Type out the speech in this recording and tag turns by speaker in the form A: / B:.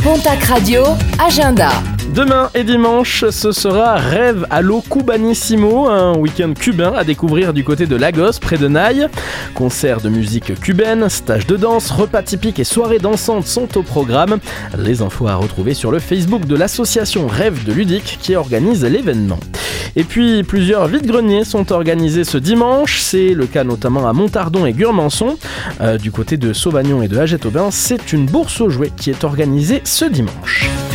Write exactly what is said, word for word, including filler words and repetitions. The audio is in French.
A: Pontac Radio, agenda.
B: Demain et dimanche, ce sera Rêve à lo Cubanissimo, un week-end cubain à découvrir du côté de Lagos, près de Naï. Concerts de musique cubaine, stages de danse, repas typiques et soirées dansantes sont au programme. Les infos à retrouver sur le Facebook de l'association Rêve de Ludique qui organise l'événement. Et puis, plusieurs vides-greniers sont organisés ce dimanche. C'est le cas notamment à Montardon et Gurmançon. Euh, du côté de Sauvagnon et de Haget-Aubin, c'est une bourse aux jouets qui est organisée ce dimanche.